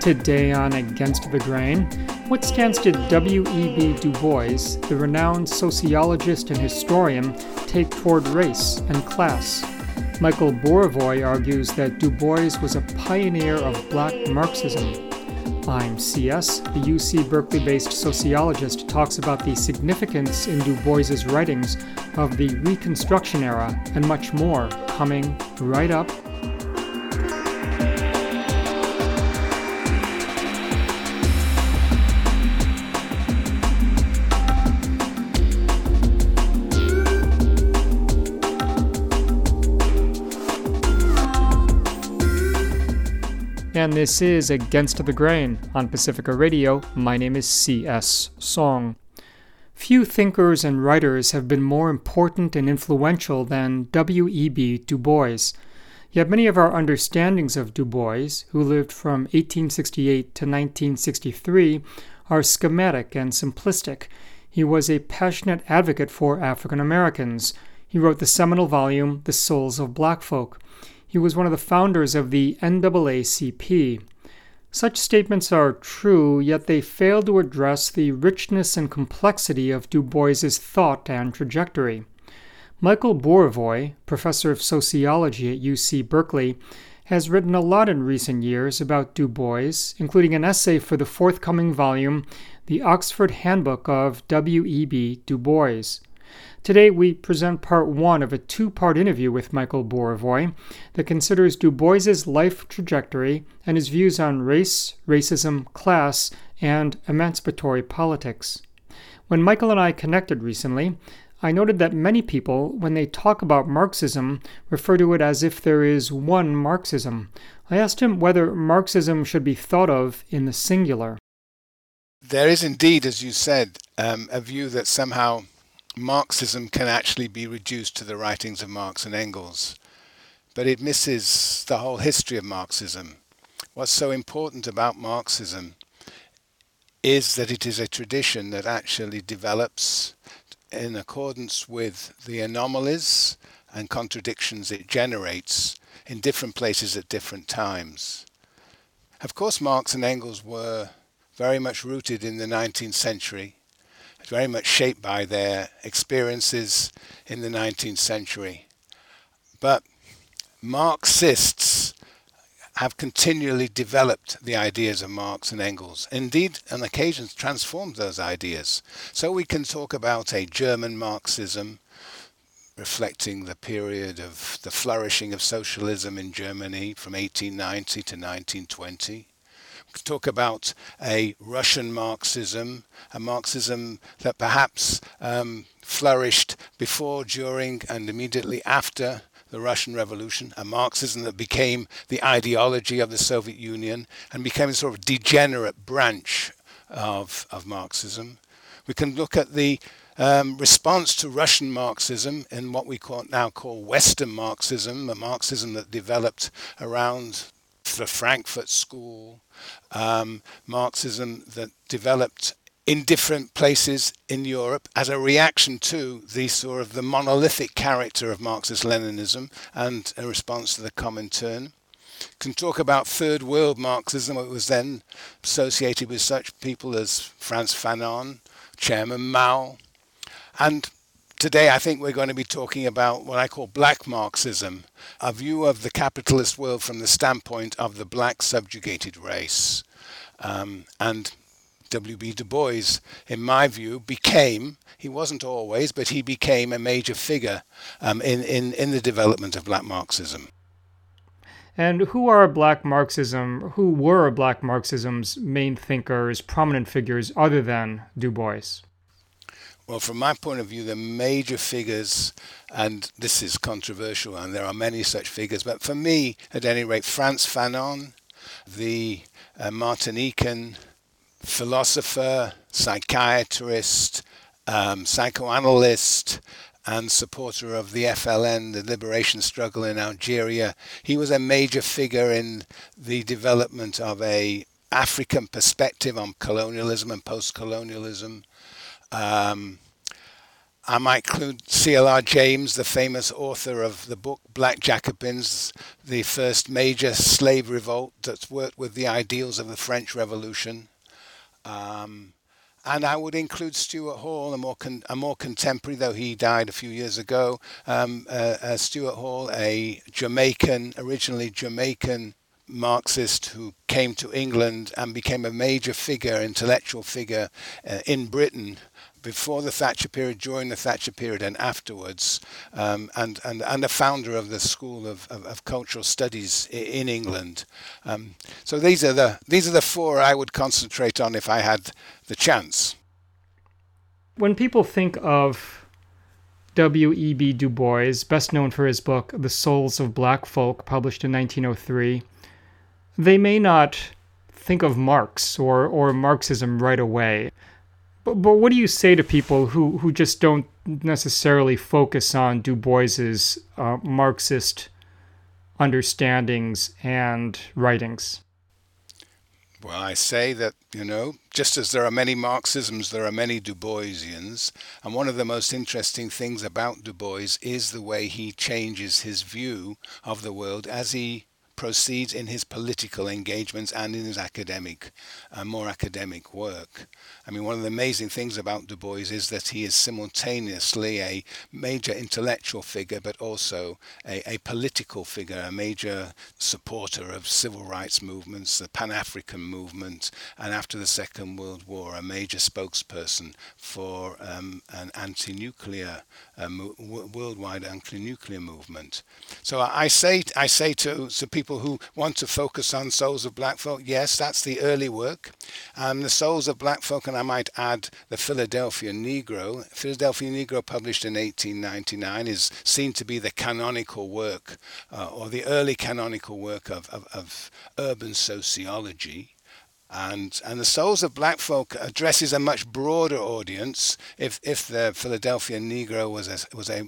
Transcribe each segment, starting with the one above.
Today on Against the Grain, what stance did W.E.B. Du Bois, the renowned sociologist and historian, take toward race and class? Michael Borovoy argues that Du Bois was a pioneer of black Marxism. I'm CS, the UC Berkeley-based sociologist, talks about the significance in Du Bois's writings of the Reconstruction era and much more, coming right up. And this is Against the Grain on Pacifica Radio. My name is C.S. Song. Few thinkers and writers have been more important and influential than W.E.B. Du Bois. Yet many of our understandings of Du Bois, who lived from 1868 to 1963, are schematic and simplistic. He was a passionate advocate for African Americans. He wrote the seminal volume, The Souls of Black Folk. He was one of the founders of the NAACP. Such statements are true, yet they fail to address the richness and complexity of Du Bois's thought and trajectory. Michael Borovoy, professor of sociology at UC Berkeley, has written a lot in recent years about Du Bois, including an essay for the forthcoming volume, The Oxford Handbook of W.E.B. Du Bois. Today we present part one of a two-part interview with Michael Borovoy that considers Du Bois's life trajectory and his views on race, racism, class, and emancipatory politics. When Michael and I connected recently, I noted that many people, when they talk about Marxism, refer to it as if there is one Marxism. I asked him whether Marxism should be thought of in the singular. There is indeed, as you said, a view that somehow Marxism can actually be reduced to the writings of Marx and Engels, but it misses the whole history of Marxism. What's so important about Marxism is that it is a tradition that actually develops in accordance with the anomalies and contradictions it generates in different places at different times. Of course, Marx and Engels were very much rooted in the 19th century, very much shaped by their experiences in the 19th century. But Marxists have continually developed the ideas of Marx and Engels, indeed on occasions transformed those ideas. So we can talk about a German Marxism reflecting the period of the flourishing of socialism in Germany from 1890 to 1920. Talk about a Russian Marxism, a Marxism that perhaps flourished before, during, and immediately after the Russian Revolution, a Marxism that became the ideology of the Soviet Union and became a sort of degenerate branch of Marxism. We can look at the response to Russian Marxism in what we now call Western Marxism, a Marxism that developed around the Frankfurt School, Marxism that developed in different places in Europe as a reaction to the sort of the monolithic character of Marxist-Leninism and a response to the Comintern. Can talk about Third World Marxism. It was then associated with such people as Frantz Fanon, Chairman Mao, and today I think we're going to be talking about what I call black Marxism, a view of the capitalist world from the standpoint of the black subjugated race. And W.B. Du Bois, in my view, he wasn't always, but he became a major figure in the development of black Marxism. And who were black Marxism's main thinkers, prominent figures other than Du Bois? Well, from my point of view, the major figures, and this is controversial, and there are many such figures, but for me, at any rate, Frantz Fanon, the Martinican philosopher, psychiatrist, psychoanalyst, and supporter of the FLN, the liberation struggle in Algeria. He was a major figure in the development of an African perspective on colonialism and post-colonialism. I might include C.L.R. James, the famous author of the book Black Jacobins, the first major slave revolt that's worked with the ideals of the French Revolution. And I would include Stuart Hall, a more contemporary, though he died a few years ago. Stuart Hall, a originally Jamaican Marxist who came to England and became a major figure, intellectual figure in Britain before the Thatcher period, during the Thatcher period, and afterwards, and a founder of the School of Cultural Studies in England. So these are the four I would concentrate on if I had the chance. When people think of W.E.B. Du Bois, best known for his book The Souls of Black Folk, published in 1903, they may not think of Marx or Marxism right away. But what do you say to people who just don't necessarily focus on Du Bois's Marxist understandings and writings? Well, I say that, just as there are many Marxisms, there are many Du Boisians. And one of the most interesting things about Du Bois is the way he changes his view of the world as he proceeds in his political engagements and in his more academic work. I mean, one of the amazing things about Du Bois is that he is simultaneously a major intellectual figure, but also a political figure, a major supporter of civil rights movements, the Pan-African movement, and after the Second World War, a major spokesperson for an anti-nuclear, worldwide anti-nuclear movement. So I say to people who want to focus on Souls of Black Folk, yes, that's the early work. The Souls of Black Folk, and I might add the Philadelphia Negro. Philadelphia Negro, published in 1899, is seen to be the canonical work, or the early canonical work of urban sociology. And the Souls of Black Folk addresses a much broader audience. If the Philadelphia Negro was a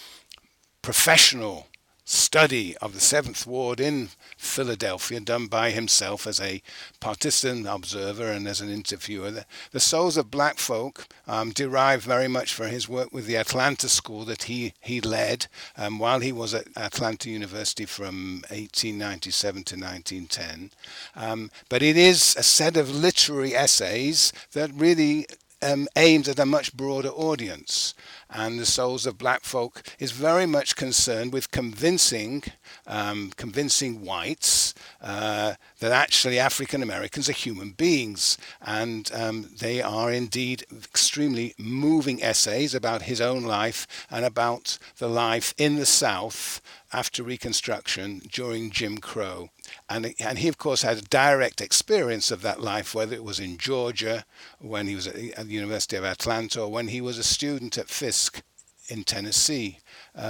professional study of the Seventh Ward in Philadelphia, done by himself as a participant observer and as an interviewer. The Souls of Black Folk derive very much from his work with the Atlanta School that he led while he was at Atlanta University from 1897 to 1910. But it is a set of literary essays that really aims at a much broader audience. And the Souls of Black Folk is very much concerned with convincing whites that actually African Americans are human beings, and they are indeed extremely moving essays about his own life and about the life in the South after Reconstruction during Jim Crow. And he, of course, had a direct experience of that life, whether it was in Georgia, when he was at the University of Atlanta, or when he was a student at Fisk in Tennessee.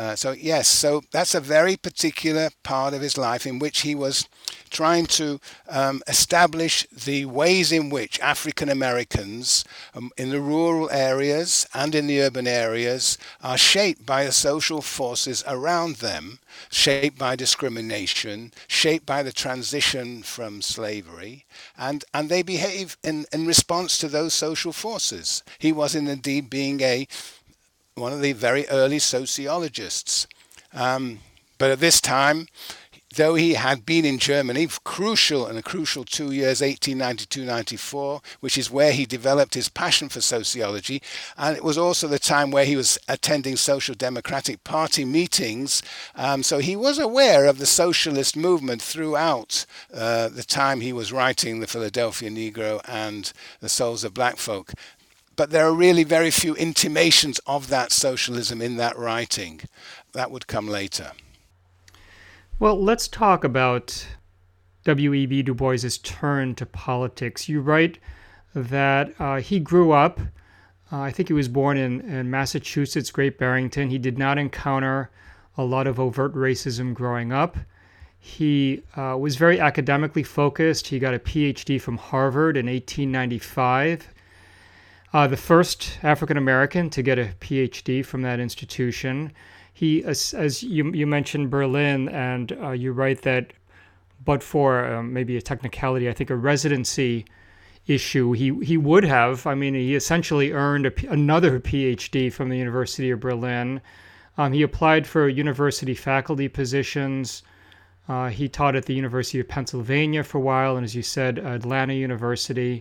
So that's a very particular part of his life in which he was trying to establish the ways in which African Americans in the rural areas and in the urban areas are shaped by the social forces around them, shaped by discrimination, shaped by the transition from slavery, and they behave in response to those social forces. He was indeed being one of the very early sociologists. But at this time, though he had been in Germany, a crucial 2 years, 1892-94, which is where he developed his passion for sociology, and it was also the time where he was attending Social Democratic Party meetings, so he was aware of the socialist movement throughout the time he was writing the Philadelphia Negro and the Souls of Black Folk. But there are really very few intimations of that socialism in that writing. That would come later. Well, let's talk about W.E.B. Du Bois's turn to politics. You write that he grew up, I think he was born in Massachusetts, Great Barrington. He did not encounter a lot of overt racism growing up. He was very academically focused. He got a PhD from Harvard in 1895. The first African-American to get a PhD from that institution. He, as you mentioned Berlin, and you write that but for maybe a technicality, I think a residency issue. He would have. I mean, he essentially earned another PhD from the University of Berlin. He applied for university faculty positions. He taught at the University of Pennsylvania for a while, and as you said, Atlanta University.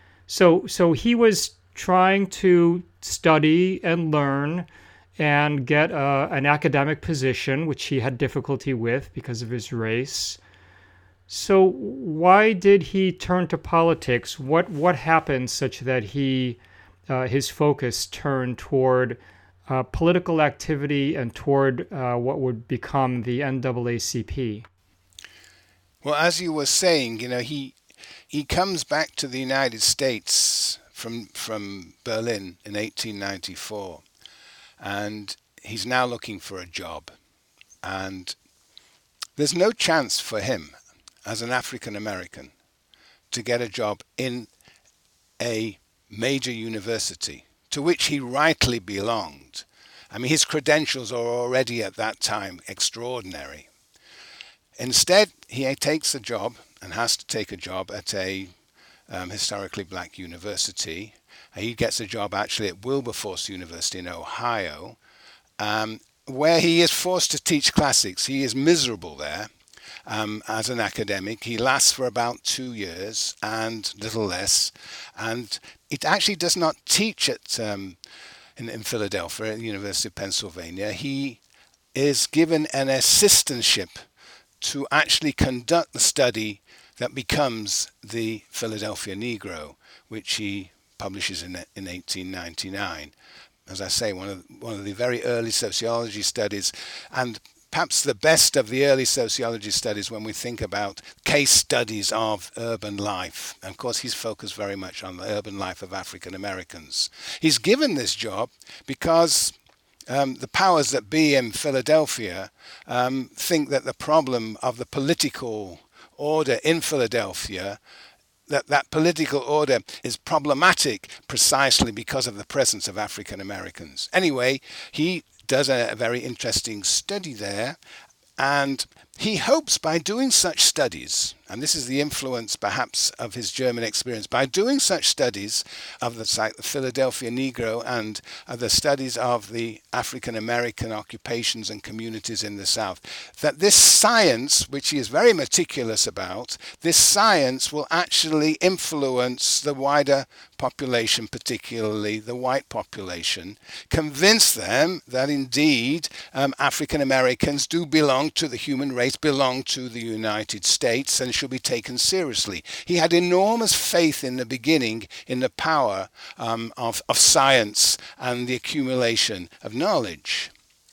So he was trying to study and learn and get an academic position, which he had difficulty with because of his race. So why did he turn to politics? What happened such that his focus turned toward political activity and toward what would become the NAACP? Well, as you were saying, he comes back to the United States from Berlin in 1894, and he's now looking for a job. And there's no chance for him as an African American to get a job in a major university to which he rightly belonged. I mean, his credentials are already at that time extraordinary. Instead, he takes a job and has to take a job at a historically black university. He gets a job actually at Wilberforce University in Ohio, where he is forced to teach classics. He is miserable there. As an academic. He lasts for about 2 years and little less. And it actually does not teach at in Philadelphia at the University of Pennsylvania. He is given an assistantship to actually conduct the study that becomes the Philadelphia Negro, which he publishes in 1899. As I say, one of the very early sociology studies, and perhaps the best of the early sociology studies when we think about case studies of urban life. And of course, he's focused very much on the urban life of African Americans. He's given this job because the powers that be in Philadelphia think that the problem of the political order in Philadelphia, that political order is problematic precisely because of the presence of African Americans. Anyway, he does a very interesting study there, and he hopes by doing such studies, and this is the influence perhaps of his German experience, by doing such studies of the Philadelphia Negro and the studies of the African American occupations and communities in the South, that this science, which he is very meticulous about, this science will actually influence the wider population, particularly the white population, convince them that indeed African Americans do belong to the human race, belong to the United States, and should be taken seriously. He had enormous faith in the beginning in the power of science and the accumulation of knowledge.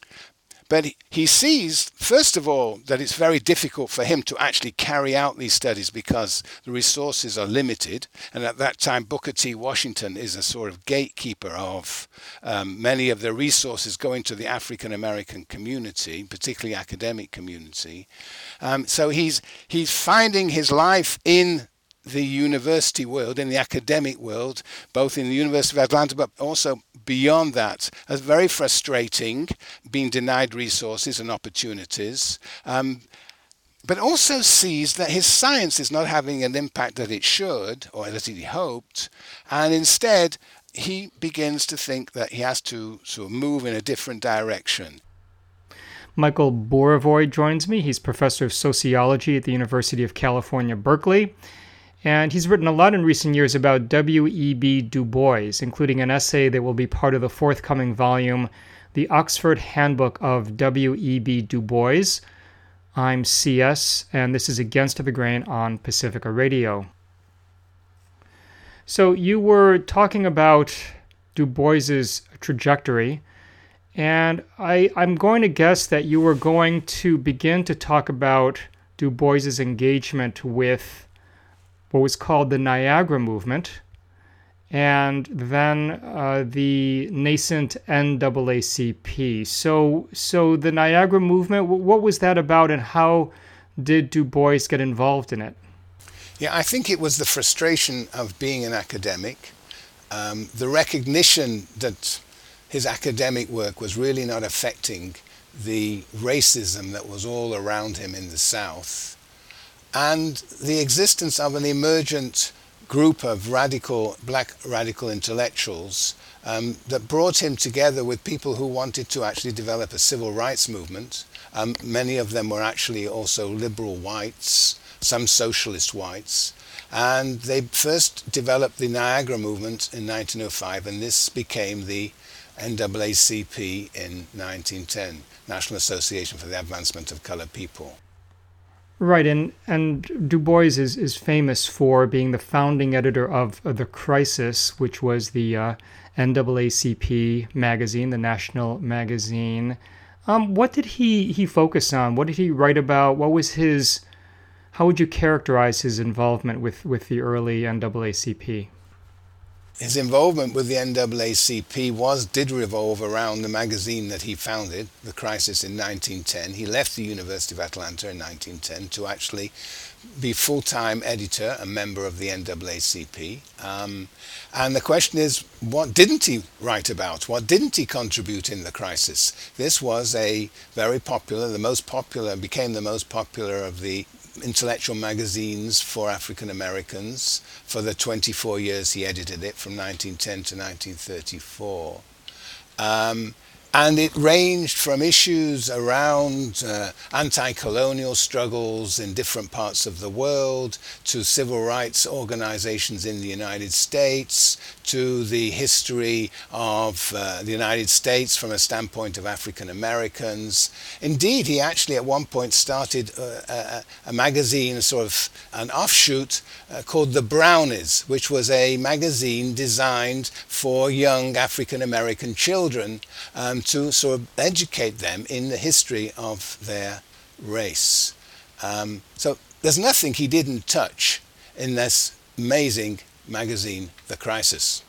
But he sees, first of all, that it's very difficult for him to actually carry out these studies because the resources are limited. And at that time, Booker T. Washington is a sort of gatekeeper of many of the resources going to the African American community, particularly academic community. So he's finding his life in the university world, in the academic world, both in the University of Atlanta, but also beyond that, as very frustrating, being denied resources and opportunities, but also sees that his science is not having an impact that it should, or that he hoped, and instead he begins to think that he has to sort of move in a different direction. Michael Borovoy joins me. He's professor of sociology at the University of California, Berkeley. And he's written a lot in recent years about W.E.B. Du Bois, including an essay that will be part of the forthcoming volume, The Oxford Handbook of W.E.B. Du Bois. I'm CS, and this is Against the Grain on Pacifica Radio. So you were talking about Du Bois's trajectory, and I'm going to guess that you were going to begin to talk about Du Bois's engagement with what was called the Niagara Movement, and then the nascent NAACP. So the Niagara Movement, what was that about, and how did Du Bois get involved in it? Yeah, I think it was the frustration of being an academic, the recognition that his academic work was really not affecting the racism that was all around him in the South, and the existence of an emergent group of black radical intellectuals that brought him together with people who wanted to actually develop a civil rights movement. Many of them were actually also liberal whites, some socialist whites. And they first developed the Niagara movement in 1905, and this became the NAACP in 1910, National Association for the Advancement of Colored People. Right, and Du Bois is famous for being the founding editor of The Crisis, which was the NAACP magazine, the national magazine. What did he focus on? What did he write about? How would you characterize his involvement with the early NAACP? His involvement with the NAACP did revolve around the magazine that he founded, The Crisis, in 1910. He left the University of Atlanta in 1910 to actually be full-time editor, a member of the NAACP. And the question is, what didn't he write about? What didn't he contribute in The Crisis? This was a very popular, became the most popular of the intellectual magazines for African Americans for the 24 years he edited it, from 1910 to 1934. And it ranged from issues around anti-colonial struggles in different parts of the world, to civil rights organizations in the United States, to the history of the United States from a standpoint of African Americans. Indeed, he actually at one point started a magazine, sort of an offshoot, called The Brownies, which was a magazine designed for young African American children, to sort of educate them in the history of their race. So there's nothing he didn't touch in this amazing magazine, The Crisis.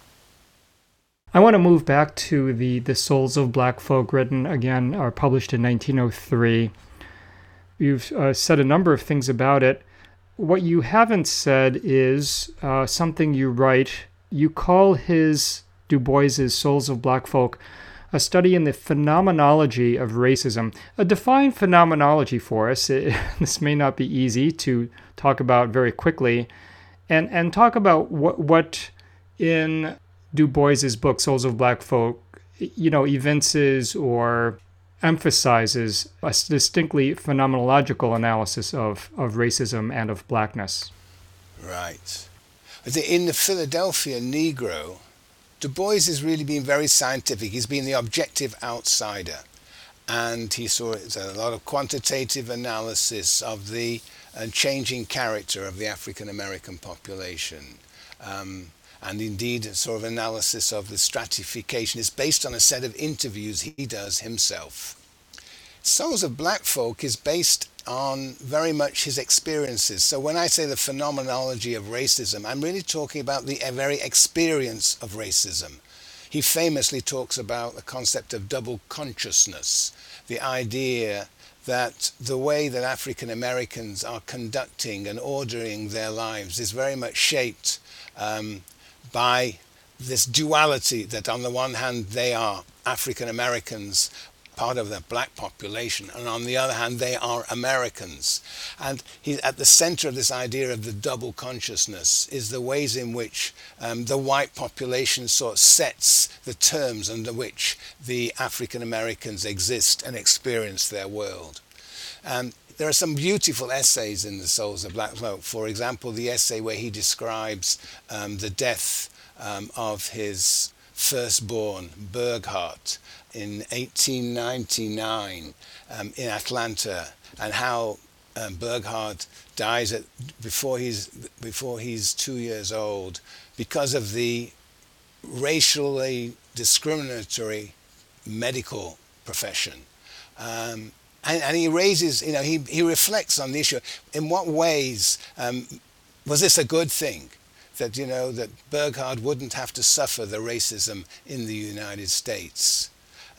I want to move back to the Souls of Black Folk, written again, or published in 1903. You've said a number of things about it. What you haven't said is something you write. You call Du Bois's Souls of Black Folk a study in the phenomenology of racism. Define phenomenology for us. This may not be easy to talk about very quickly. And talk about what in Du Bois's book, Souls of Black Folk, evinces or emphasizes a distinctly phenomenological analysis of racism and of blackness. Right. In the Philadelphia Negro, Du Bois has really been very scientific. He's been the objective outsider. And he saw a lot of quantitative analysis of the changing character of the African American population. And indeed, a sort of analysis of the stratification is based on a set of interviews he does himself. Souls of Black Folk is based on very much his experiences. So when I say the phenomenology of racism, I'm really talking about the very experience of racism. He famously talks about the concept of double consciousness, the idea that the way that African Americans are conducting and ordering their lives is very much shaped by this duality, that on the one hand they are African Americans, part of the black population, and on the other hand they are Americans. And he's at the center of this idea of the double consciousness is the ways in which the white population sort of sets the terms under which the African Americans exist and experience their world. There are some beautiful essays in the Souls of Black Folk. For example, the essay where he describes the death of his firstborn, Burghardt, in 1899 in Atlanta, and how Burghardt dies before he's 2 years old because of the racially discriminatory medical profession. And he raises, he reflects on the issue. In what ways was this a good thing? That, that Burghardt wouldn't have to suffer the racism in the United States.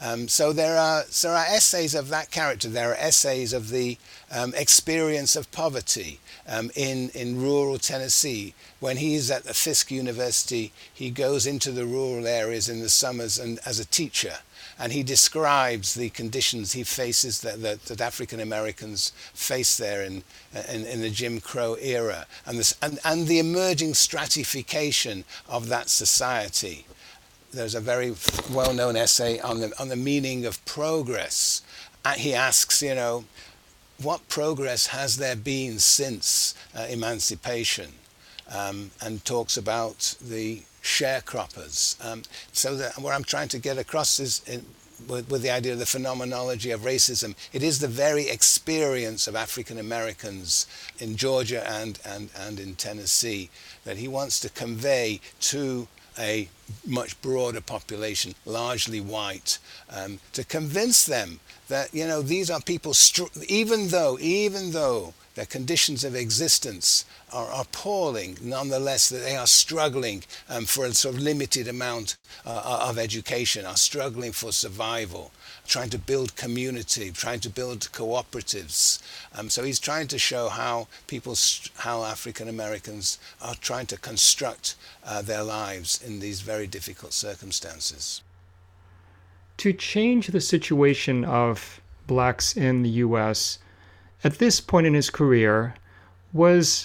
So there are essays of that character. There are essays of the experience of poverty in rural Tennessee. When he's at the Fisk University, he goes into the rural areas in the summers and as a teacher, and he describes the conditions he faces that African Americans face there in the Jim Crow era, and the emerging stratification of that society. There's a very well-known essay on the meaning of progress. He asks, what progress has there been since emancipation, and talks about the sharecroppers. So what I'm trying to get across is with the idea of the phenomenology of racism, it is the very experience of African Americans in Georgia and in Tennessee that he wants to convey to a much broader population, largely white, to convince them that these are people, even though their conditions of existence are appalling, nonetheless that they are struggling for a sort of limited amount of education, are struggling for survival, trying to build community, trying to build cooperatives. So he's trying to show how African Americans are trying to construct their lives in these very difficult circumstances. To change the situation of blacks in the U.S., at this point in his career, was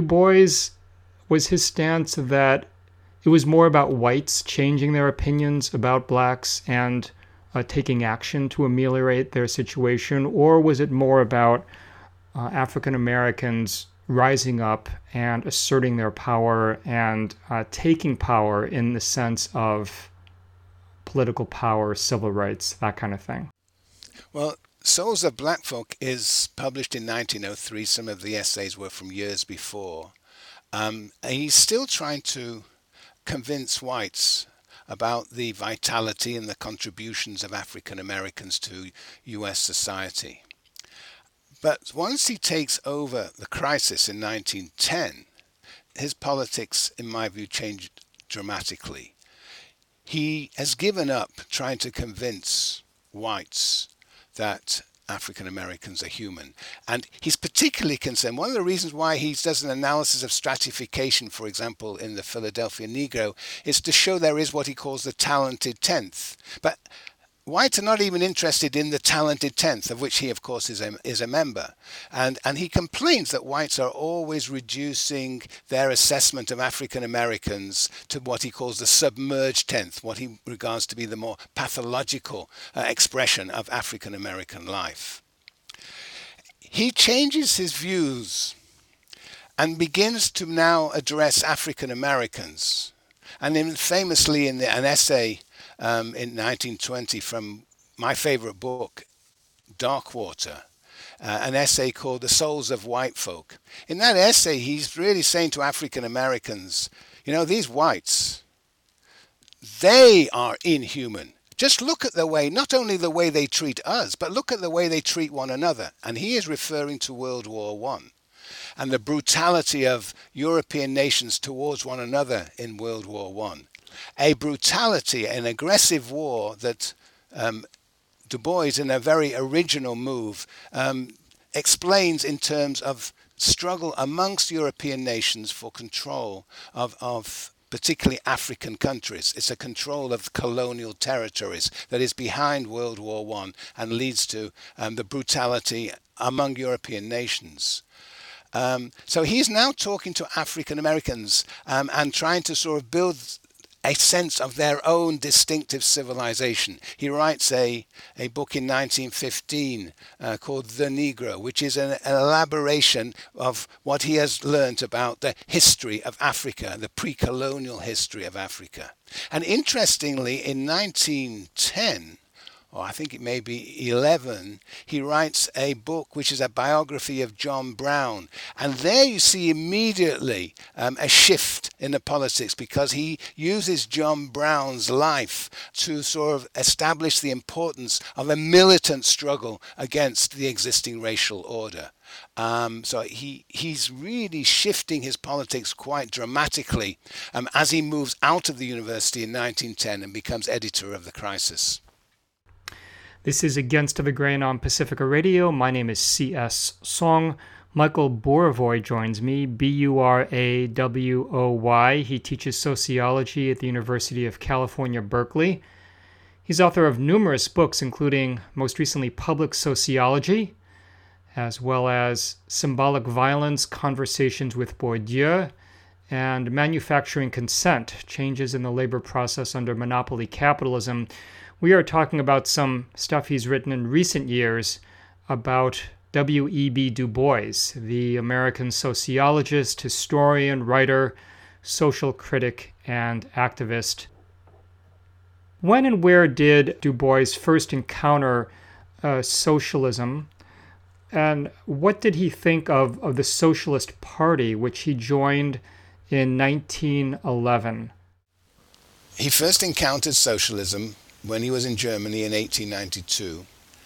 his stance that it was more about whites changing their opinions about blacks and taking action to ameliorate their situation, or was it more about African Americans rising up and asserting their power and taking power in the sense of political power, civil rights, that kind of thing? Well, Souls of Black Folk is published in 1903. Some of the essays were from years before. And he's still trying to convince whites about the vitality and the contributions of African Americans to US society. But once he takes over the crisis in 1910, his politics, in my view, changed dramatically. He has given up trying to convince whites that African Americans are human. And he's particularly concerned, one of the reasons why he does an analysis of stratification, for example, in the Philadelphia Negro, is to show there is what he calls the talented tenth. But whites are not even interested in the talented tenth, of which he, of course, is a member. And he complains that whites are always reducing their assessment of African Americans to what he calls the submerged tenth, what he regards to be the more pathological expression of African American life. He changes his views and begins to now address African Americans. And famously in an essay in 1920 from my favorite book, Darkwater, an essay called The Souls of White Folk. In that essay, he's really saying to African Americans, these whites, they are inhuman. Just look at the way, not only the way they treat us, but look at the way they treat one another. And he is referring to World War I and the brutality of European nations towards one another in World War I. A brutality, an aggressive war that Du Bois, in a very original move, explains in terms of struggle amongst European nations for control of particularly African countries. It's a control of colonial territories that is behind World War I and leads to the brutality among European nations. So he's now talking to African Americans and trying to sort of build a sense of their own distinctive civilization. He writes a book in 1915 called The Negro, which is an elaboration of what he has learnt about the history of Africa, the pre-colonial history of Africa. And interestingly, in 1910, or I think it may be 11, he writes a book which is a biography of John Brown. And there you see immediately a shift in the politics, because he uses John Brown's life to sort of establish the importance of a militant struggle against the existing racial order. So he's really shifting his politics quite dramatically as he moves out of the university in 1910 and becomes editor of The Crisis. This is Against the Grain on Pacifica Radio. My name is C.S. Song. Michael Burawoy joins me, Burawoy. He teaches sociology at the University of California, Berkeley. He's author of numerous books, including, most recently, Public Sociology, as well as Symbolic Violence, Conversations with Bourdieu, and Manufacturing Consent, Changes in the Labor Process Under Monopoly Capitalism. We are talking about some stuff he's written in recent years about W.E.B. Du Bois, the American sociologist, historian, writer, social critic, and activist. When and where did Du Bois first encounter socialism, and what did he think of the Socialist Party, which he joined in 1911? He first encountered socialism when he was in Germany in 1892.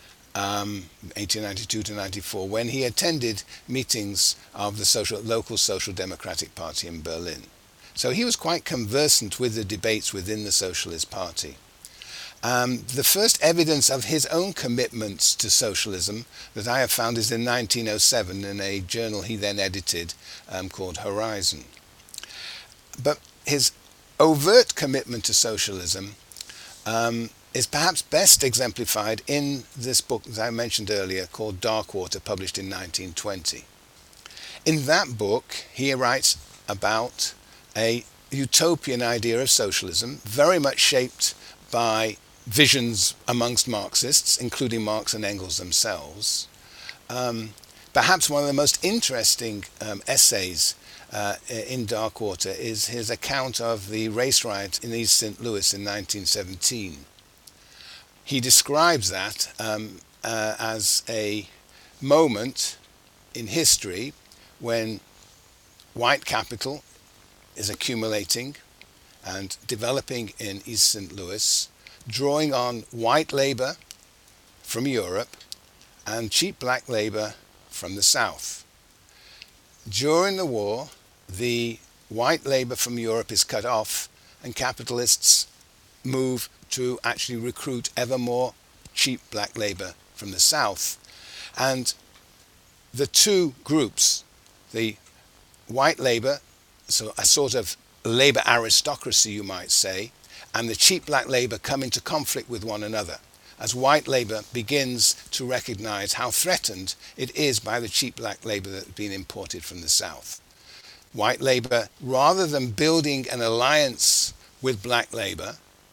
1892 to 94, when he attended meetings of the local Social Democratic Party in Berlin. So he was quite conversant with the debates within the Socialist Party. The first evidence of his own commitments to socialism that I have found is in 1907 in a journal he then edited called Horizon. But his overt commitment to socialism is perhaps best exemplified in this book that I mentioned earlier called Darkwater, published in 1920. In that book, he writes about a utopian idea of socialism, very much shaped by visions amongst Marxists, including Marx and Engels themselves. Perhaps one of the most interesting essays in Darkwater is his account of the race riot in East St. Louis in 1917. He describes that as a moment in history when white capital is accumulating and developing in East St. Louis, drawing on white labor from Europe and cheap black labor from the South. During the war, the white labor from Europe is cut off and capitalists move to actually recruit ever more cheap black labor from the South. And the two groups, the white labor, so a sort of labor aristocracy you might say, and the cheap black labor come into conflict with one another as white labor begins to recognize how threatened it is by the cheap black labor that has been imported from the South. White labor, rather than building an alliance with black labor,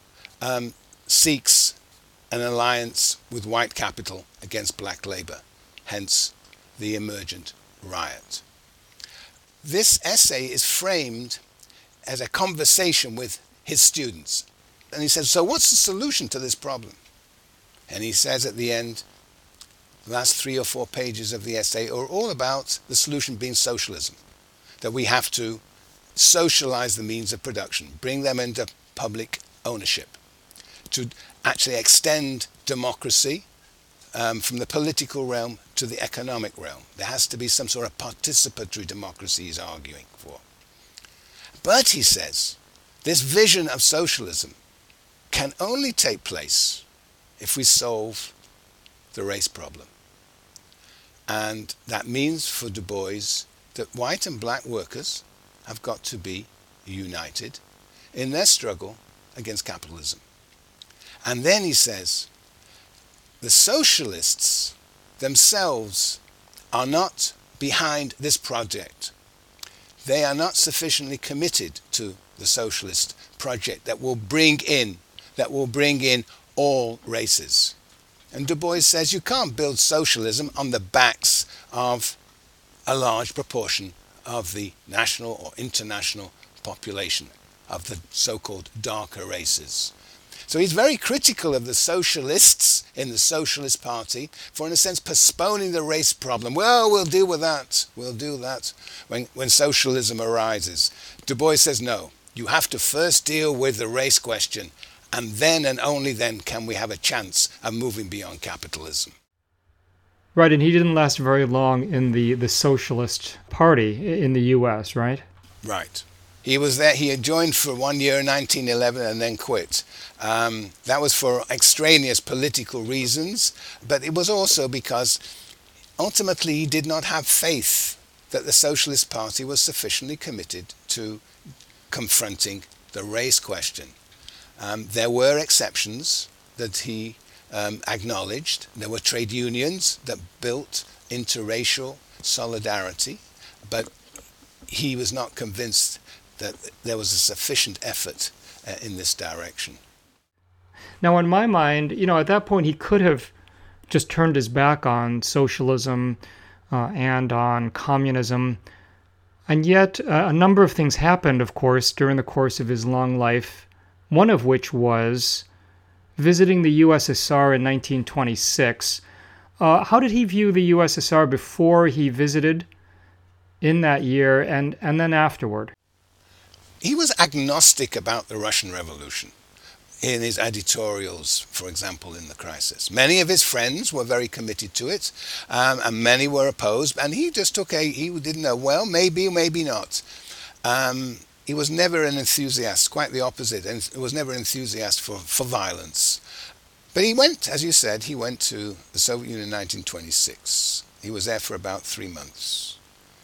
seeks an alliance with white capital against black labor, hence the emergent riot. This essay is framed as a conversation with his students. And he says, so what's the solution to this problem? And he says at the end, the last 3 or 4 pages of the essay are all about the solution being socialism, that we have to socialize the means of production, bring them into public ownership, to actually extend democracy from the political realm to the economic realm. There has to be some sort of participatory democracy he's arguing for. But, he says, this vision of socialism can only take place if we solve the race problem. And that means for Du Bois that white and black workers have got to be united in their struggle against capitalism. And then he says, the socialists themselves are not behind this project. They are not sufficiently committed to the socialist project that will bring in all races. And Du Bois says you can't build socialism on the backs of a large proportion of the national or international population of the so-called darker races. So he's very critical of the socialists in the Socialist Party for, in a sense, postponing the race problem. Well, we'll deal with that. We'll do that when socialism arises. Du Bois says, no, you have to first deal with the race question, and then and only then can we have a chance of moving beyond capitalism. Right, and he didn't last very long in the Socialist Party in the U.S., right? Right. He was there. He had joined for 1 year in 1911 and then quit. That was for extraneous political reasons, but it was also because ultimately he did not have faith that the Socialist Party was sufficiently committed to confronting the race question. There were exceptions that he acknowledged. There were trade unions that built interracial solidarity, but he was not convinced that there was a sufficient effort in this direction. Now, in my mind, at that point, he could have just turned his back on socialism and on communism. And yet, a number of things happened, of course, during the course of his long life, one of which was visiting the USSR in 1926. How did he view the USSR before he visited in that year and then afterward? He was agnostic about the Russian Revolution in his editorials, for example, in The Crisis. Many of his friends were very committed to it, and many were opposed, and he just he didn't know, well, maybe, maybe not. He was never an enthusiast, quite the opposite, and he was never an enthusiast for violence. But he went, as you said, he went to the Soviet Union in 1926. He was there for about 3 months.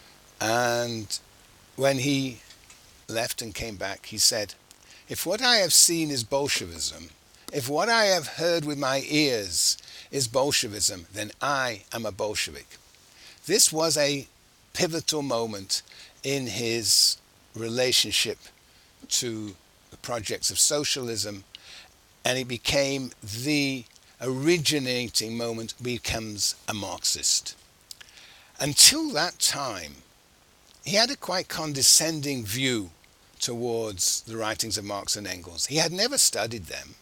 And when he left and came back, he said, if what I have seen is Bolshevism, if what I have heard with my ears is Bolshevism, then I am a Bolshevik. This was a pivotal moment in his relationship to the projects of socialism, and it became the originating moment, becomes a Marxist. Until that time, he had a quite condescending view towards the writings of Marx and Engels. He had never studied them.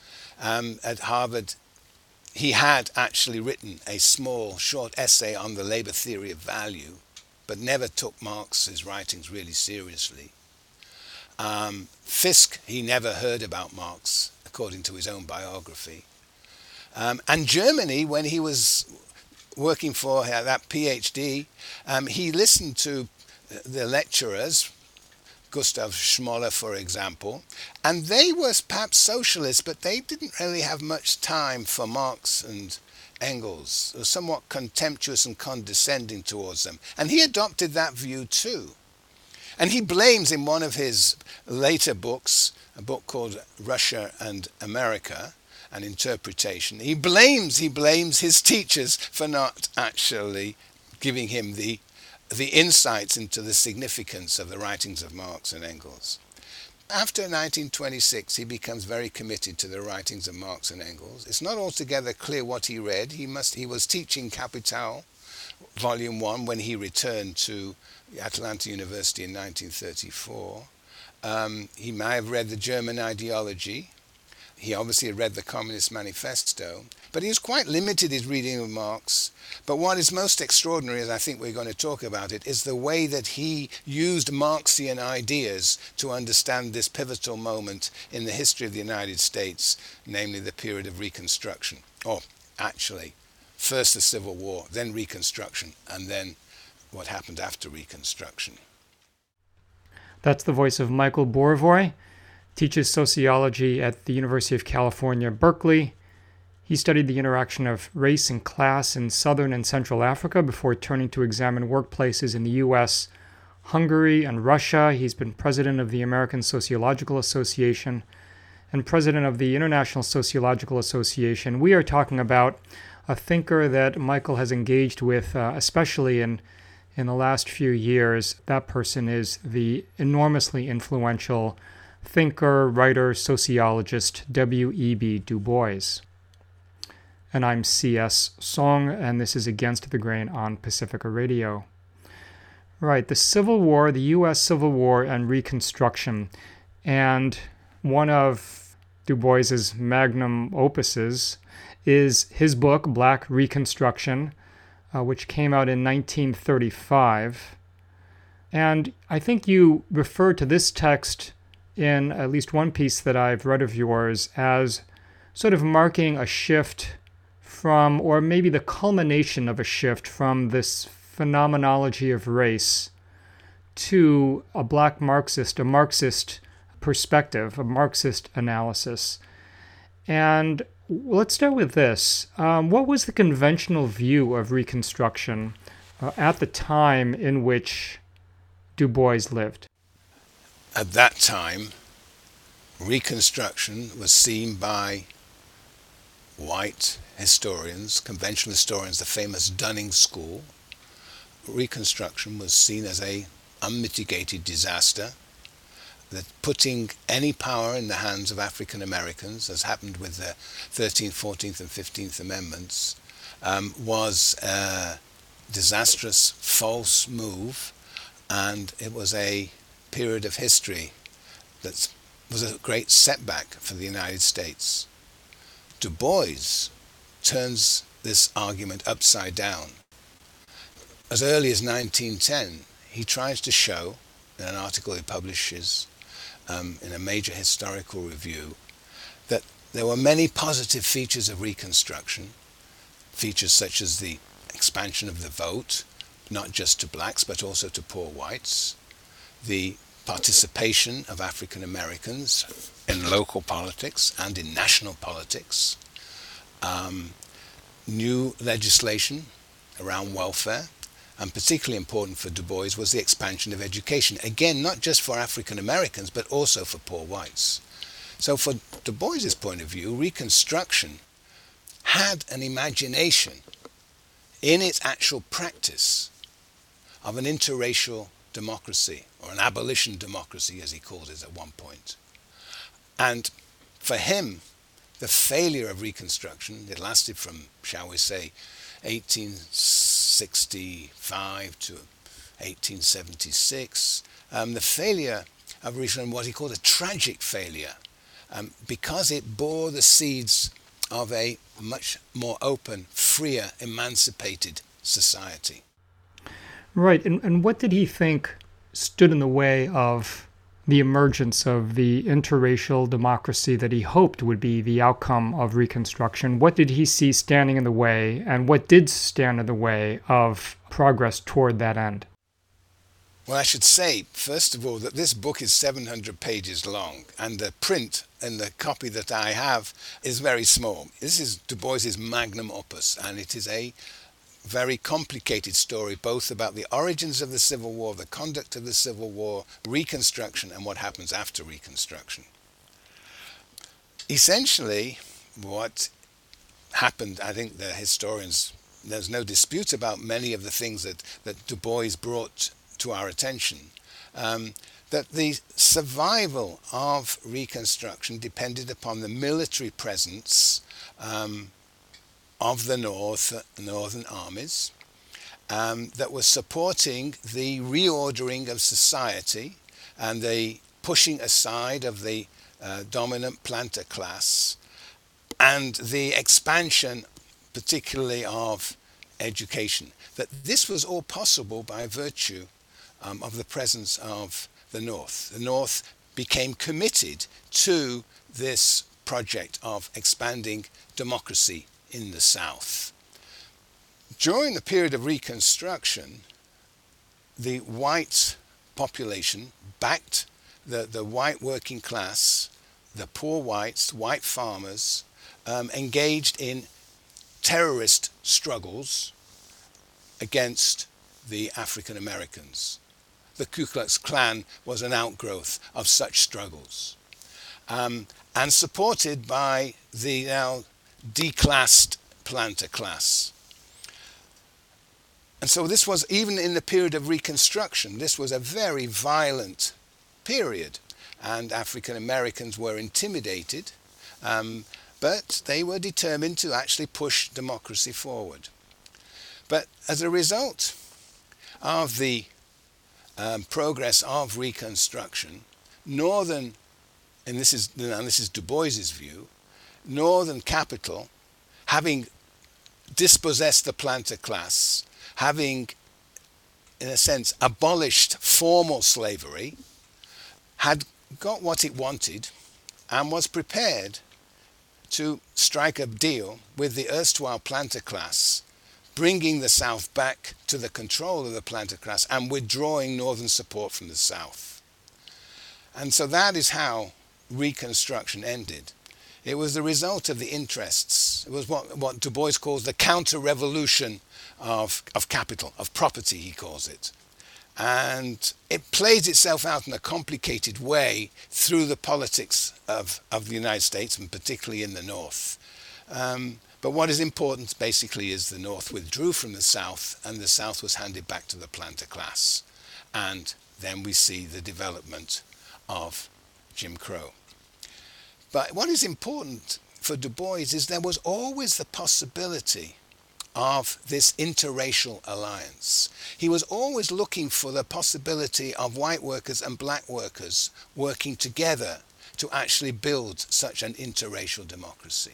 At Harvard, he had actually written a small, short essay on the labor theory of value, but never took Marx's writings really seriously. Fisk, he never heard about Marx, according to his own biography. And Germany, when he was working for that PhD, he listened to the lecturers, Gustav Schmoller, for example, and they were perhaps socialists, but they didn't really have much time for Marx and Engels. They were somewhat contemptuous and condescending towards them. And he adopted that view too. And he blames in one of his later books, a book called Russia and America, an interpretation, he blames his teachers for not actually giving him the insights into the significance of the writings of Marx and Engels. After 1926, he becomes very committed to the writings of Marx and Engels. It's not altogether clear what he read. He was teaching Capital, Volume 1, when he returned to Atlanta University in 1934. He may have read the German ideology. He obviously had read the Communist Manifesto, but he was quite limited in his reading of Marx. But what is most extraordinary, as I think we're going to talk about it, is the way that he used Marxian ideas to understand this pivotal moment in the history of the United States, namely the period of Reconstruction. Or actually, first the Civil War, then Reconstruction, and then what happened after Reconstruction. That's the voice of Michael Borovoy. Teaches sociology at the University of California, Berkeley. He studied the interaction of race and class in southern and central Africa before turning to examine workplaces in the U.S., Hungary, and Russia. He's been president of the American Sociological Association and president of the International Sociological Association. We are talking about a thinker that Michael has engaged with, especially in the last few years. That person is the enormously influential thinker, writer, sociologist, W.E.B. Du Bois. And I'm C.S. Song, and this is Against the Grain on Pacifica Radio. Right, the Civil War, the U.S. Civil War and Reconstruction. And one of Du Bois's magnum opuses is his book, Black Reconstruction, which came out in 1935. And I think you referred to this text in at least one piece that I've read of yours as sort of marking a shift from, or maybe the culmination of a shift from this phenomenology of race to a black Marxist, a Marxist perspective, a Marxist analysis. And let's start with this. What was the conventional view of Reconstruction at the time in which Du Bois lived? At that time, Reconstruction was seen by white historians, conventional historians, the famous Dunning School. Reconstruction was seen as a unmitigated disaster, that putting any power in the hands of African Americans, as happened with the 13th, 14th and 15th Amendments, was a disastrous, false move, and it was a period of history that was a great setback for the United States. Du Bois turns this argument upside down. As early as 1910, he tries to show, in an article he publishes in a major historical review, that there were many positive features of Reconstruction, features such as the expansion of the vote, not just to blacks but also to poor whites, the participation of African Americans in local politics and in national politics, new legislation around welfare, and particularly important for Du Bois was the expansion of education. Again, not just for African Americans, but also for poor whites. So for Du Bois's point of view, Reconstruction had an imagination in its actual practice of an interracial democracy, or an abolition democracy, as he called it at one point. And for him, the failure of Reconstruction, it lasted from, shall we say, 1865 to 1876, the failure of Reconstruction, what he called a tragic failure, because it bore the seeds of a much more open, freer, emancipated society. Right, and what did he think stood in the way of the emergence of the interracial democracy that he hoped would be the outcome of Reconstruction? What did he see standing in the way, and what did stand in the way of progress toward that end? Well, I should say, first of all, that this book is 700 pages long, and the print and the copy that I have is very small. This is Du Bois's magnum opus, and it is a very complicated story, both about the origins of the Civil War, the conduct of the Civil War, Reconstruction, and what happens after Reconstruction. Essentially, what happened, I think the historians, there's no dispute about many of the things that Du Bois brought to our attention, that the survival of Reconstruction depended upon the military presence of the northern armies that was supporting the reordering of society and the pushing aside of the dominant planter class and the expansion particularly of education. That this was all possible by virtue of the presence of the North. The North became committed to this project of expanding democracy in the South. During the period of Reconstruction, the white population backed the white working class, the poor whites, white farmers, engaged in terrorist struggles against the African Americans. The Ku Klux Klan was an outgrowth of such struggles, and supported by the now declassed planter class. And so this was, even in the period of Reconstruction, this was a very violent period, and African Americans were intimidated, but they were determined to actually push democracy forward. But as a result of the progress of Reconstruction, northern, and this is Du Bois's view, northern capital, having dispossessed the planter class, having, in a sense, abolished formal slavery, had got what it wanted and was prepared to strike a deal with the erstwhile planter class bringing the South back to the control of the planter class and withdrawing northern support from the South. And so that is how Reconstruction ended. It was the result of the interests. It was what Du Bois calls the counter-revolution of capital, of property, he calls it. And it plays itself out in a complicated way through the politics of the United States, and particularly in the North. But what is important, basically, is the North withdrew from the South, and the South was handed back to the planter class. And then we see the development of Jim Crow. But what is important for Du Bois is there was always the possibility of this interracial alliance. He was always looking for the possibility of white workers and black workers working together to actually build such an interracial democracy.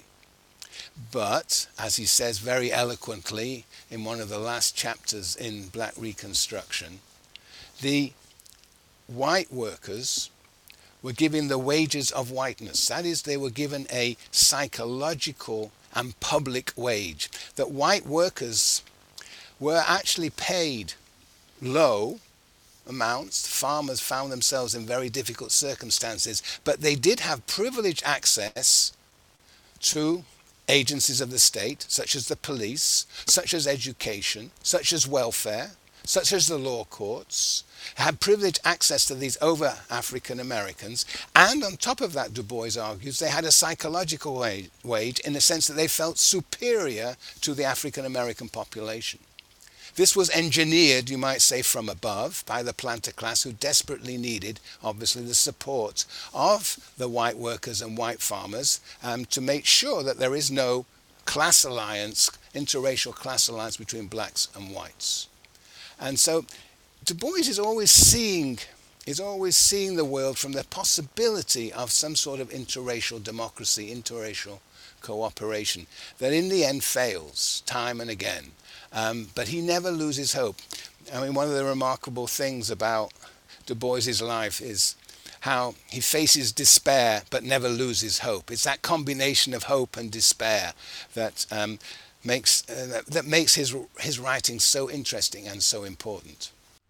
But, as he says very eloquently in one of the last chapters in Black Reconstruction, the white workers were given the wages of whiteness. That is, they were given a psychological and public wage. That white workers were actually paid low amounts. Farmers found themselves in very difficult circumstances, but they did have privileged access to agencies of the state, such as the police, such as education, such as welfare, such as the law courts, had privileged access to these over African Americans, and on top of that, Du Bois argues, they had a psychological wage in the sense that they felt superior to the African American population. This was engineered, you might say, from above by the planter class, who desperately needed, obviously, the support of the white workers and white farmers to make sure that there is no class alliance, interracial class alliance between blacks and whites. And so Du Bois is always seeing the world from the possibility of some sort of interracial democracy, interracial cooperation, that in the end fails time and again. But he never loses hope. I mean, one of the remarkable things about Du Bois's life is how he faces despair but never loses hope. It's that combination of hope and despair that makes his writing so interesting and so important.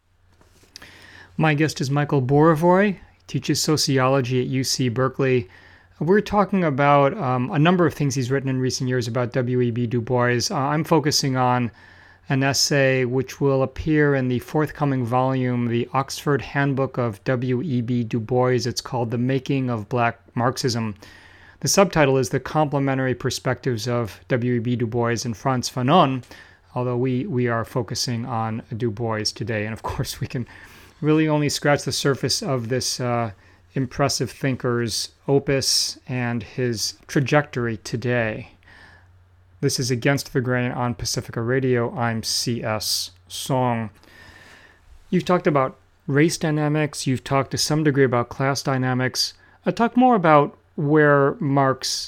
My guest is Michael Borovoy. He teaches sociology at UC Berkeley. We're talking about a number of things he's written in recent years about W.E.B. Du Bois. I'm focusing on an essay which will appear in the forthcoming volume, the Oxford Handbook of W.E.B. Du Bois. It's called The Making of Black Marxism. The subtitle is The Complementary Perspectives of W.E.B. Du Bois and Frantz Fanon, although we are focusing on Du Bois today. And of course, we can really only scratch the surface of this impressive thinker's opus and his trajectory today. This is Against the Grain on Pacifica Radio. I'm C.S. Song. You've talked about race dynamics. You've talked to some degree about class dynamics. Talk more about where Marxist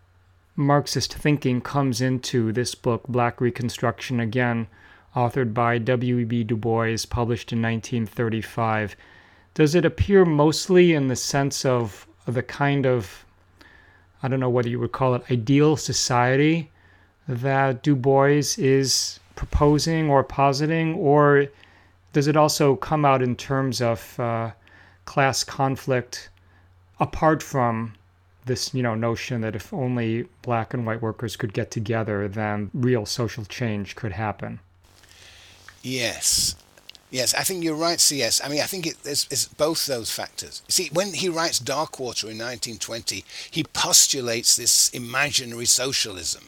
thinking comes into this book, Black Reconstruction, again, authored by W.E.B. Du Bois, published in 1935. Does it appear mostly in the sense of the kind of, I don't know whether you would call it ideal society that Du Bois is proposing or positing, or does it also come out in terms of class conflict apart from this, notion that if only black and white workers could get together, then real social change could happen? Yes, I think you're right, C.S. I mean, I think it's both those factors. See, when he writes Darkwater in 1920, he postulates this imaginary socialism.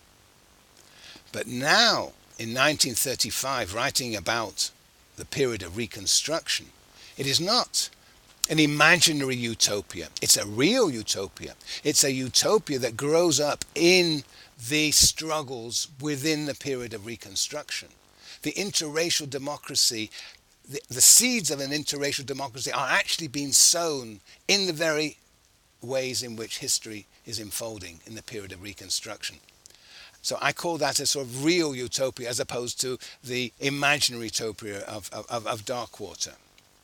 But now, in 1935, writing about the period of Reconstruction, it is not an imaginary utopia. It's a real utopia. It's a utopia that grows up in the struggles within the period of Reconstruction. The interracial democracy, the seeds of an interracial democracy are actually being sown in the very ways in which history is unfolding in the period of Reconstruction. So I call that a sort of real utopia as opposed to the imaginary utopia of Darkwater.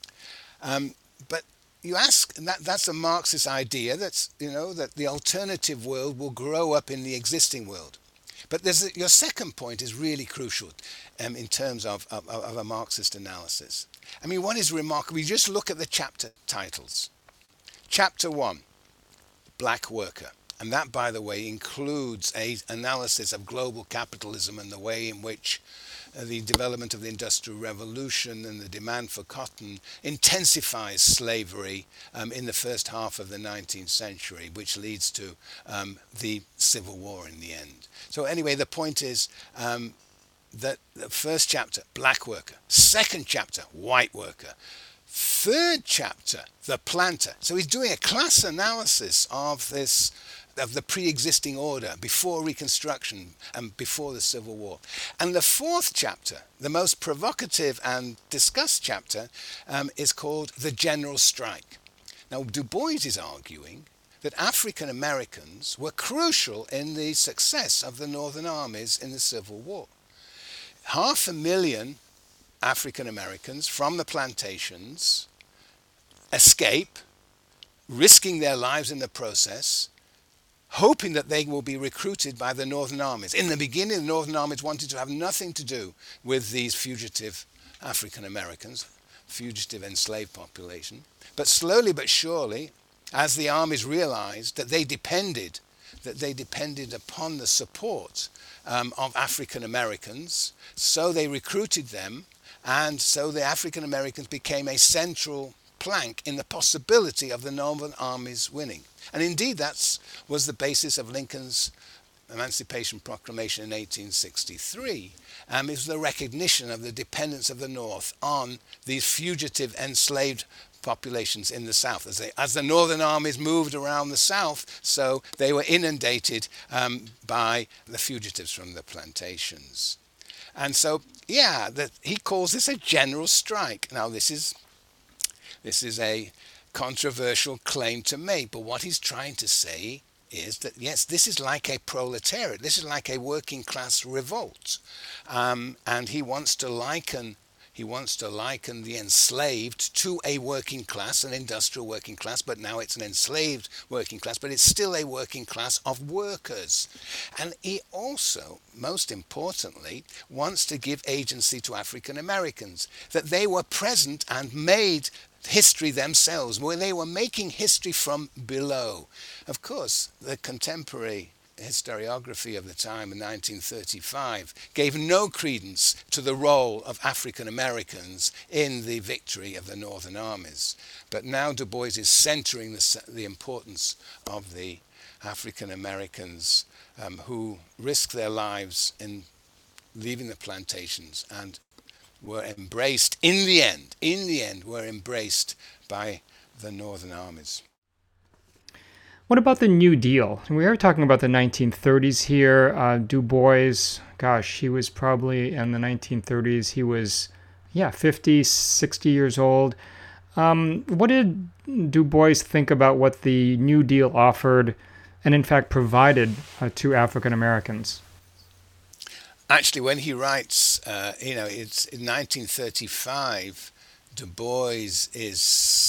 But you ask, and that's a Marxist idea that the alternative world will grow up in the existing world. But your second point is really crucial in terms of a Marxist analysis. I mean, what is remarkable, you just look at the chapter titles. Chapter 1, Black Worker. And that, by the way, includes an analysis of global capitalism and the way in which the development of the Industrial Revolution and the demand for cotton intensifies slavery in the first half of the 19th century, which leads to the Civil War in the end. So anyway, the point is that the first chapter, Black Worker. Second chapter, White Worker. Third chapter, the planter. So he's doing a class analysis of the pre-existing order before Reconstruction and before the Civil War. And the fourth chapter, the most provocative and discussed chapter, is called The General Strike. Now, Du Bois is arguing that African Americans were crucial in the success of the Northern armies in the Civil War. 500,000 African Americans from the plantations escape, risking their lives in the process, hoping that they will be recruited by the Northern armies. In the beginning, the Northern armies wanted to have nothing to do with these fugitive African Americans, fugitive enslaved population. But slowly but surely, as the armies realized that they depended upon the support of African Americans, so they recruited them, and so the African Americans became a central plank in the possibility of the Northern armies winning. And indeed, that was the basis of Lincoln's Emancipation Proclamation in 1863. It was the recognition of the dependence of the North on these fugitive enslaved populations in the South. As the Northern armies moved around the South, so they were inundated by the fugitives from the plantations. And so, he calls this a general strike. Now, this is a controversial claim to make, but what he's trying to say is that, yes, this is like a proletariat, this is like a working class revolt, and he wants to liken the enslaved to a working class, an industrial working class, but now it's an enslaved working class, but it's still a working class of workers. And he also, most importantly, wants to give agency to African Americans, that they were present and made history themselves, where they were making history from below. Of course, the contemporary historiography of the time in 1935 gave no credence to the role of African Americans in the victory of the Northern armies. But now Du Bois is centering the importance of the African Americans who risked their lives in leaving the plantations and were embraced in the end were embraced by the Northern armies. What about the New Deal? We are talking about the 1930s here. Du Bois, he was probably in the 1930s. He was, 50, 60 years old. What did Du Bois think about what the New Deal offered and, in fact, provided to African Americans? Actually, when he writes, it's in 1935, Du Bois is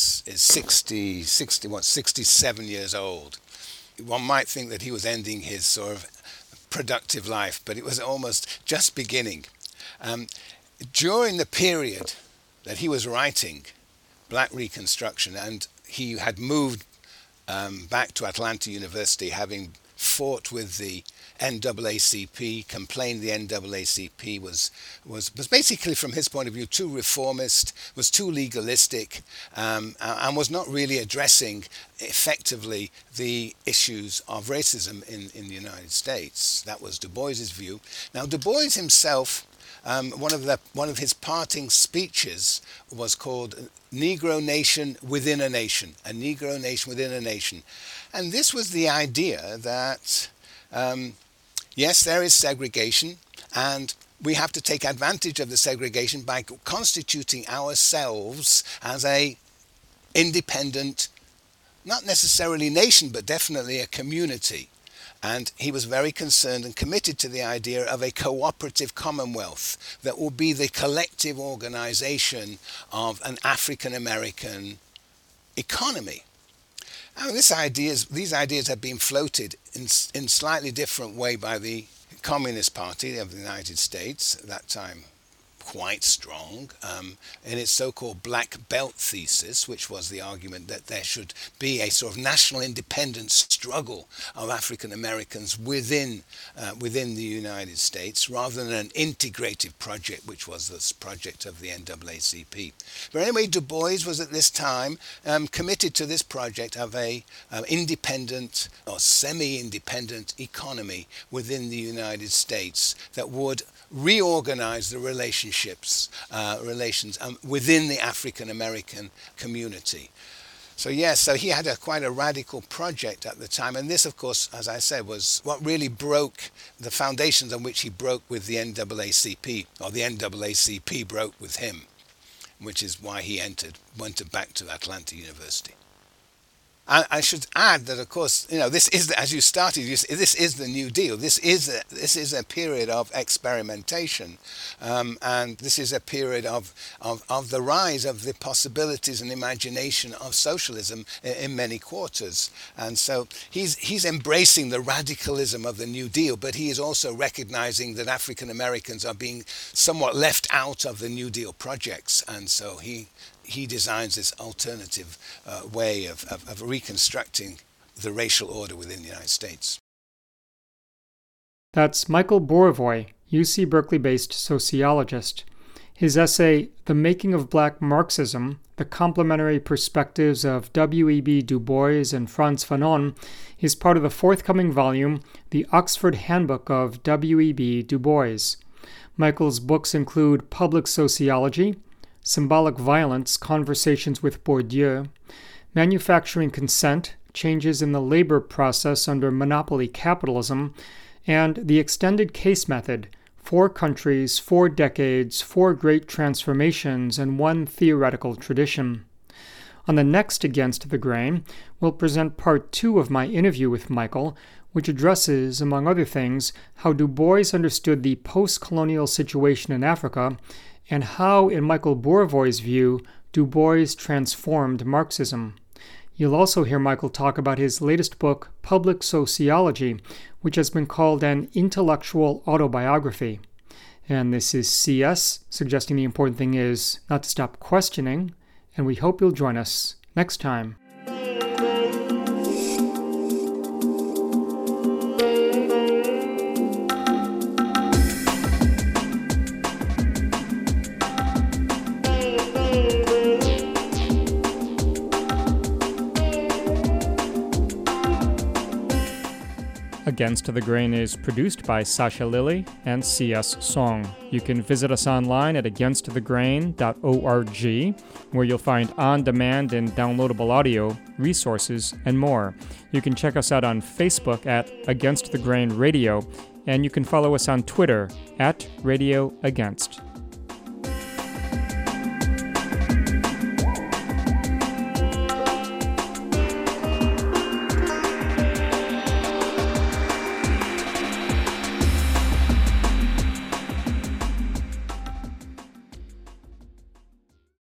67 years old. One might think that he was ending his sort of productive life, but it was almost just beginning. During the period that he was writing Black Reconstruction, and he had moved back to Atlanta University, having fought with the NAACP, complained the NAACP was basically, from his point of view, too reformist, was too legalistic, and was not really addressing effectively the issues of racism in the United States. That was Du Bois's view. Now, Du Bois himself, one of his parting speeches was called Negro Nation Within a Nation, a Negro Nation Within a Nation. And this was the idea that, yes, there is segregation, and we have to take advantage of the segregation by constituting ourselves as a independent, not necessarily nation, but definitely a community. And he was very concerned and committed to the idea of a cooperative commonwealth that will be the collective organization of an African American economy. Now, these ideas have been floated in slightly different way by the Communist Party of the United States, at that time quite strong, in its so-called black belt thesis, which was the argument that there should be a sort of national independence struggle of African Americans within the United States, rather than an integrative project, which was this project of the NAACP. But anyway, Du Bois was at this time committed to this project of a independent or semi-independent economy within the United States that would reorganize the relations within the African American community. So yes, so he had quite a radical project at the time, and this, of course, as I said, was what really broke the foundations on which he broke with the NAACP, or the NAACP broke with him, which is why he went back to Atlanta University. I should add that, of course, this is, as you started, this is the New Deal. This is a period of experimentation, and this is a period of the rise of the possibilities and imagination of socialism in many quarters. And so he's embracing the radicalism of the New Deal, but he is also recognizing that African Americans are being somewhat left out of the New Deal projects, and so he designs this alternative way of reconstructing the racial order within the United States. That's Michael Borovoy, UC Berkeley-based sociologist. His essay, The Making of Black Marxism, The Complementary Perspectives of W.E.B. Du Bois and Frantz Fanon, is part of the forthcoming volume, The Oxford Handbook of W.E.B. Du Bois. Michael's books include Public Sociology, Symbolic Violence, Conversations with Bourdieu, Manufacturing Consent, Changes in the Labor Process Under Monopoly Capitalism, and The Extended Case Method, 4 Countries, 4 Decades, 4 Great Transformations, and 1 Theoretical Tradition. On the next Against the Grain, we'll present part 2 of my interview with Michael, which addresses, among other things, how Du Bois understood the post-colonial situation in Africa, and how, in Michael Borovoy's view, Du Bois transformed Marxism. You'll also hear Michael talk about his latest book, Public Sociology, which has been called an intellectual autobiography. And this is CS, suggesting the important thing is not to stop questioning, and we hope you'll join us next time. Against the Grain is produced by Sasha Lilly and C.S. Song. You can visit us online at againstthegrain.org, where you'll find on-demand and downloadable audio, resources, and more. You can check us out on Facebook at Against the Grain Radio, and you can follow us on Twitter at Radio Against.